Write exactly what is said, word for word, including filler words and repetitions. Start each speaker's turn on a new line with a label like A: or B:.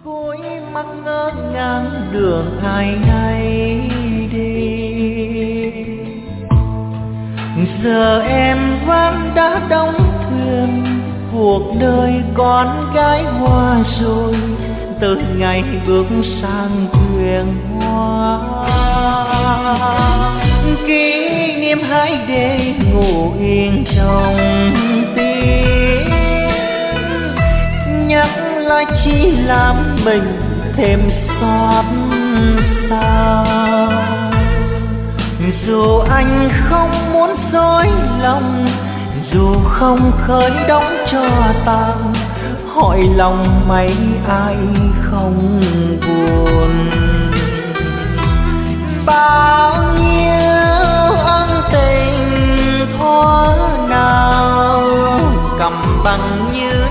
A: Cuối mắt ngỡ ngàng đường ai nấy đi, giờ em vẫn đã đóng thuyền cuộc đời con gái hoa rồi, từ ngày bước sang thuyền hoa. Kỷ niệm hãy để ngủ yên trong tim, nhắc lại chỉ làm mình thêm xót xa. Dù anh không muốn dối lòng, dù không khơi đóng cho tàn, hỏi lòng mấy ai không buồn. Bao nhiêu ân tình thuở nào cầm bằng như